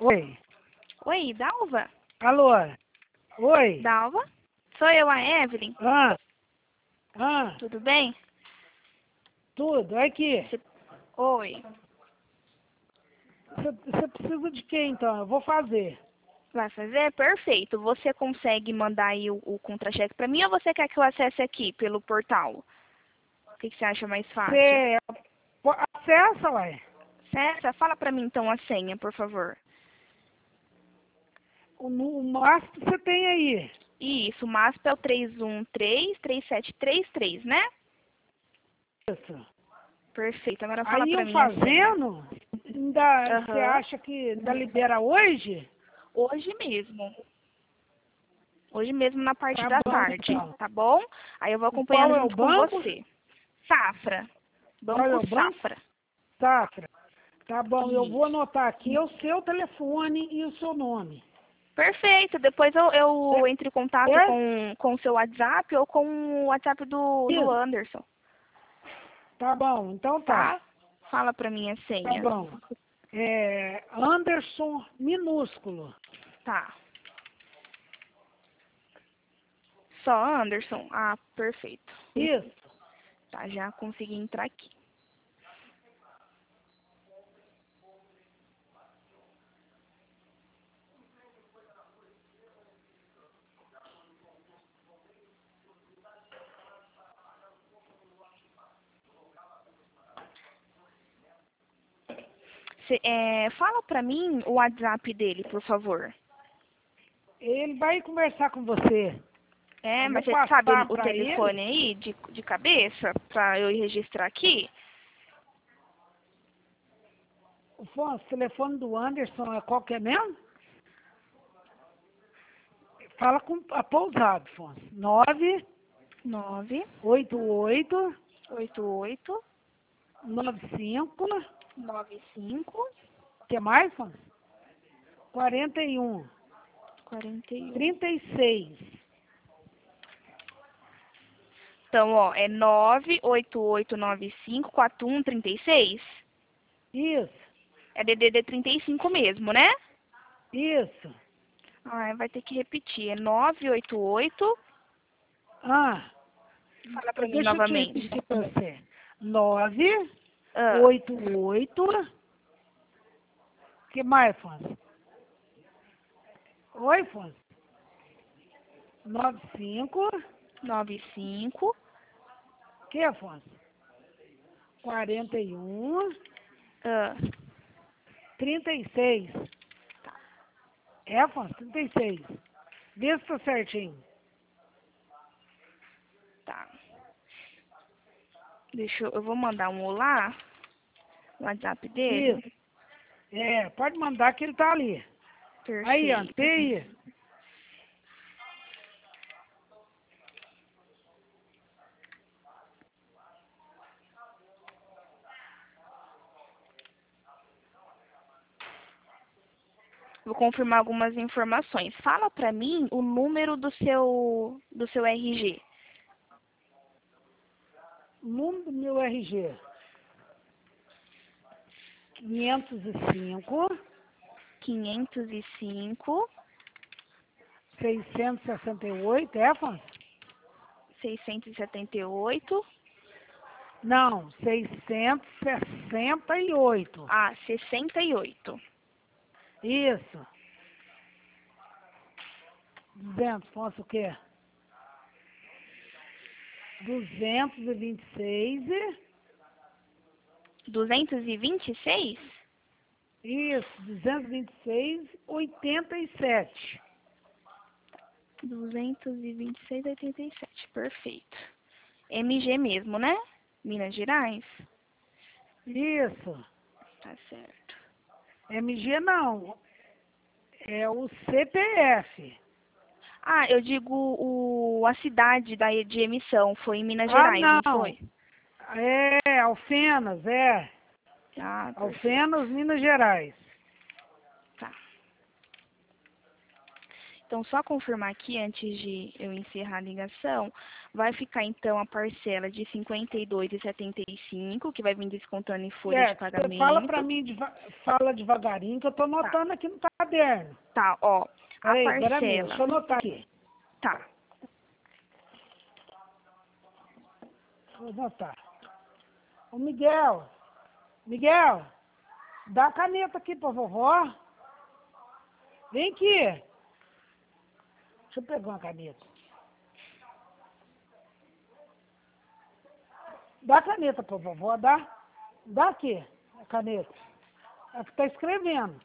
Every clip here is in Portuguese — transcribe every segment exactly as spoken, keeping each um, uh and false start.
Oi. Oi, Dalva? Alô? Oi. Dalva? Sou eu, a Evelyn. Ah. Ah. Tudo bem? Tudo. Aqui. Cê... Oi. Você precisa de quê, então? Eu vou fazer. Vai fazer? Perfeito. Você consegue mandar aí o, o contra-cheque para mim ou você quer que eu acesse aqui pelo portal? O que, que você acha mais fácil? Você acessa, ué. Acessa? Fala para mim então a senha, por favor. O, o MASP você tem aí. Isso, o MASP é o três um três, três sete três três, né? Isso. Perfeito. Agora fala Aí para eu mim a senha. fazendo, ainda, você Aham. acha que ainda libera hoje? Hoje mesmo. Hoje mesmo na parte Tá da bom, tarde, então. tá bom? Aí eu vou Qual acompanhando é o junto com banco? você. Safra. Qual é Banco o banco? Safra. Safra. Tá bom, eu vou Isso. anotar aqui o seu telefone e o seu nome. Perfeito. Depois eu, É? eu entro em contato É? com, com o seu WhatsApp ou com o WhatsApp do, do Isso. Anderson, Tá bom, então tá. tá? Fala pra mim a Tá senha. bom. É Anderson minúsculo. Tá. Só Anderson? Ah, perfeito. Isso. Tá, já consegui entrar aqui. Cê, é, fala pra mim o WhatsApp dele, por favor. Ele vai conversar com você. É, Eu vou mas você sabe o, passar o para telefone ele. aí de, de cabeça pra eu ir registrar aqui? O fone- o telefone do Anderson é qual que é mesmo? Fala com a pousada, Afonso. nove Nove oito oito oito oito nove cinco. nove cinco O que mais, Afonso? quarenta e um. quarenta e um. trinta e seis. Então, ó, é nove oito oito nove cinco quatro um três seis. Isso. É D D D trinta e cinco mesmo, né? Isso. Ah, vai ter que repetir. É nove oito oito. Ah, Fala pra mim deixa eu te novamente. repetir para você. nove Ah, oito oito. O que mais, Afonso? Oi, Afonso. noventa e cinco. nove cinco. O que, Afonso? quarenta e um. Ah, trinta e seis. É, Afonso? trinta e seis. Vê se tá certinho. tá. Deixa eu, eu vou mandar um olá no WhatsApp dele. Isso. É, pode mandar que ele tá ali. Aí, ó, Perfeito. tem aí. Vou confirmar algumas informações. Fala pra mim o número do seu do seu R G. O número do meu R G. quinhentos e cinco. quinhentos e cinco, seiscentos e sessenta e oito. É, Afonso? seiscentos e setenta e oito. Não, seiscentos e sessenta e oito. Ah, sessenta e oito. Isso. duzentos, Afonso, o quê? duzentos e vinte e seis. duzentos e vinte e seis? Isso, duzentos e vinte e seis, oitenta e sete. duzentos e vinte e seis, oitenta e sete. Perfeito. M G mesmo, né? Minas Gerais? Isso. Tá certo. M G não. É o C P F. Ah, eu digo o, a cidade da, de emissão. Foi em Minas Ah, Gerais, não não. foi? É Alfenas, é. Ah, perfeito. Alfenas, Minas Gerais. Tá. Então, só confirmar aqui, antes de eu encerrar a ligação, vai ficar, então, a parcela de cinquenta e dois reais e setenta e cinco centavos, que vai vir descontando em folha É, de você fala pagamento. pra mim, deva- fala devagarinho, que eu tô Tá, anotando aqui no caderno. tá, ó, a Peraí, peraí, deixa parcela, eu anotar aqui. tá, Deixa eu anotar. Ô, Miguel, Miguel, dá a caneta aqui pra vovó. Vem aqui. Deixa eu pegar uma caneta. Dá a caneta pra vovó, dá? Dá aqui a caneta. É que tá escrevendo.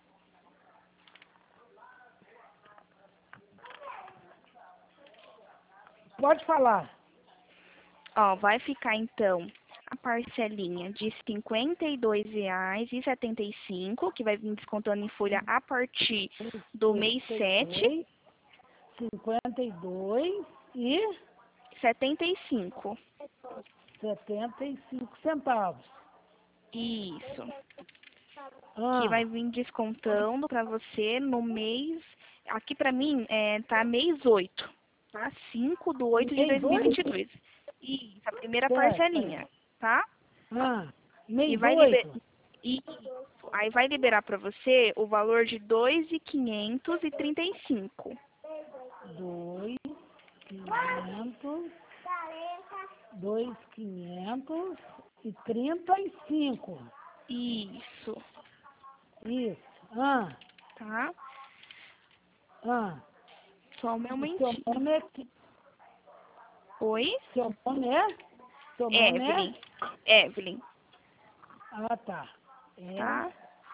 Pode falar. ó, vai ficar, então, a parcelinha de cinquenta e dois reais e setenta e cinco centavos, que vai vir descontando em folha a partir do mês sete, cinquenta e dois e setenta e cinco. setenta e cinco centavos. Isso. Ah, Que vai vir descontando para você no mês. Aqui para mim é, tá mês oito, tá? cinco de oito de mês dois mil e vinte e oito? dois. Isso, a primeira Certo, parcelinha, certo. tá? Ah, E mês vai liberar. oito? Aí vai liberar para você o valor de dois mil quinhentos e trinta e cinco. Dois, quinhentos, dois, quinhentos e trinta e cinco. Isso, Isso. Ah, tá? ah. Só um O seu momentinho. nome é... que- Oi? Seu nome é? Seu nome Evelyn. é? Evelyn, Ah, tá. É... tá?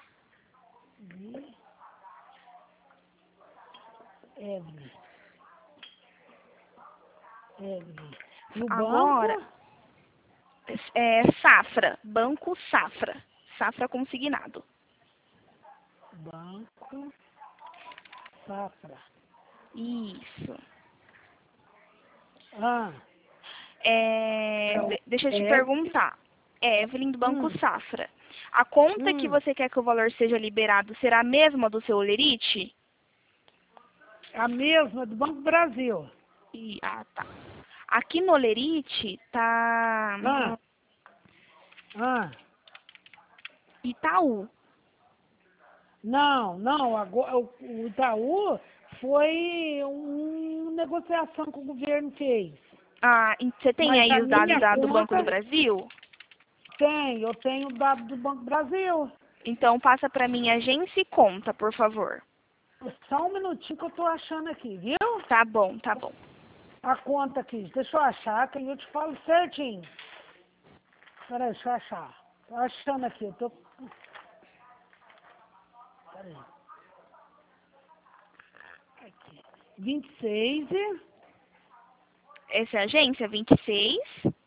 Evelyn. Evelyn. No Agora, banco? é Safra, Banco Safra. Safra consignado. Banco Safra. Isso. Ah, É, de- deixa eu te é. perguntar. É, Evelyn do Banco Hum, Safra. A conta que hum. você quer que o valor seja liberado será a mesma do seu Olerite? A mesma do Banco Brasil. E, ah, tá. Aqui no Olerite tá Ah, ah. Itaú. Não, não. Agora, o o Itaú foi uma negociação que o governo fez. Ah, e você tem Mas aí a os dados minha da- do Banco do conta Brasil? tem, eu tenho o dado do Banco Brasil. Então passa para mim agência e conta, por favor. Só um minutinho que eu tô achando aqui, viu? Tá bom, tá bom. A conta aqui. Deixa eu achar, que eu te falo certinho. Peraí, deixa eu achar. Tô achando aqui, eu tô... Peraí. Aqui. vinte e seis... Essa é a agência vinte e seis.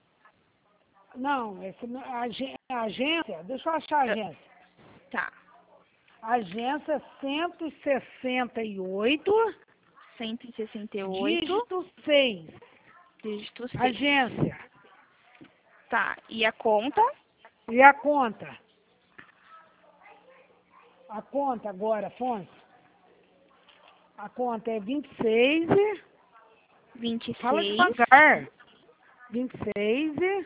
Não, esse, não- a, agen- a agência... Deixa eu achar a agência. Tá. A agência é cento e sessenta e oito, cento e sessenta e oito, dígito seis. dígito seis. Agência. Tá. E a conta? E a conta? A conta agora, Afonso. A conta é vinte e seis... vinte e Fala seis. devagar. vinte e seis...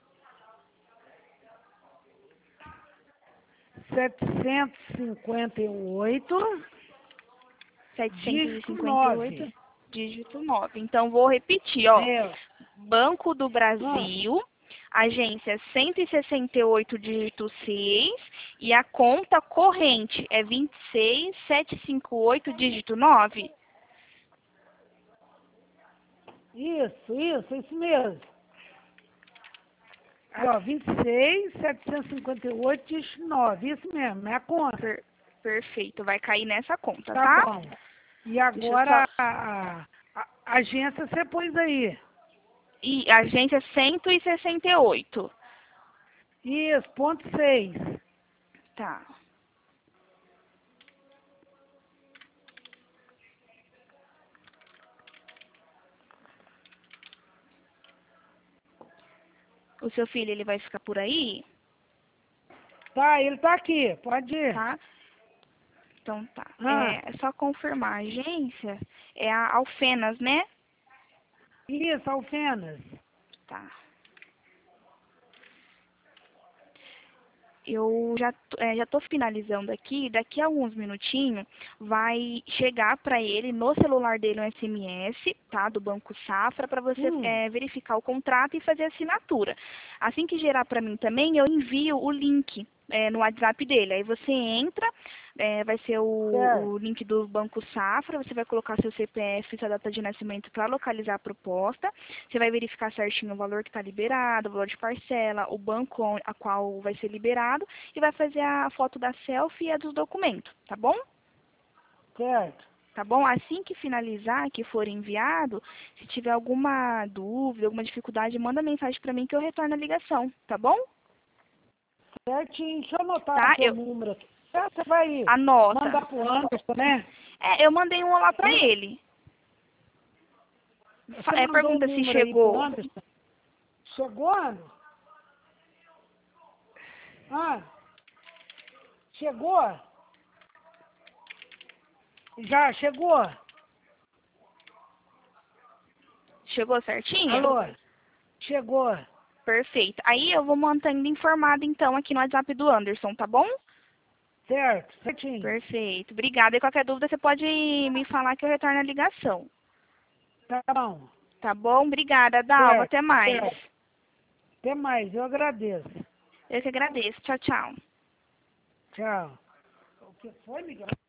setecentos e cinquenta e oito, setecentos e dígito cinquenta e oito, nove. dígito nove. Então, vou repetir, ó. É. Banco do Ah, Brasil, agência cento e sessenta e oito, dígito seis, e a conta corrente é vinte e seis, setecentos e cinquenta e oito, dígito nove. isso, isso, isso mesmo. Aí, ó, vinte e seis, setecentos e cinquenta e oito, dígito nove. Isso mesmo, é a conta. Per- perfeito, vai cair nessa conta, Tá tá? bom. E Deixa eu só... agora a, a, a agência você pôs aí. E agência cento e sessenta e oito. Isso, ponto seis. Tá. O seu filho, ele vai ficar por aí, Tá, ele tá aqui, pode ir. tá? Então tá. Ah. É, é só confirmar. A agência é a Alfenas, né? Isso, Alfenas. Tá. Eu já, tô- é, já tô finalizando aqui. Daqui a alguns minutinhos vai chegar para ele no celular dele um S M S, tá? Do Banco Safra, para você Hum. é, verificar o contrato e fazer a assinatura. Assim que gerar para mim também, eu envio o link é, no WhatsApp dele. Aí você entra, é, vai ser o, Certo. o link do Banco Safra, você vai colocar seu C P F e sua data de nascimento para localizar a proposta. Você vai verificar certinho o valor que está liberado, o valor de parcela, o banco a qual vai ser liberado e vai fazer a foto da selfie e a dos documentos, tá bom? Certo. Tá bom? Assim que finalizar, que for enviado, se tiver alguma dúvida, alguma dificuldade, manda mensagem para mim que eu retorno a ligação, tá bom? Certinho. Deixa eu anotar Tá? o seu Eu número aqui. Ah, você vai anota. mandar pro Anderson, né? É, eu mandei um lá para ele. Fa- Você É, mandou o pergunta se número aí pro chegou. Anderson? Chegou, Anderson? Ah, chegou? Já chegou? Chegou certinho? Alô? Chegou. Perfeito. Aí eu vou mantendo informado então aqui no WhatsApp do Anderson, tá bom? Certo, certinho. Perfeito. Obrigada. E qualquer dúvida você pode me falar que eu retorno a ligação. Tá bom. Tá bom? Obrigada, Dalva. Certo, Até mais. certo. Até mais, eu agradeço. Eu que agradeço. Tchau, tchau. Tchau. O que foi, Miguel?